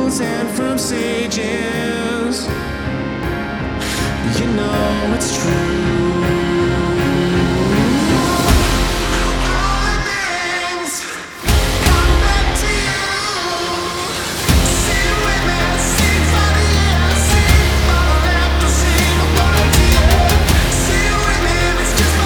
fools and from sages. You know it's true.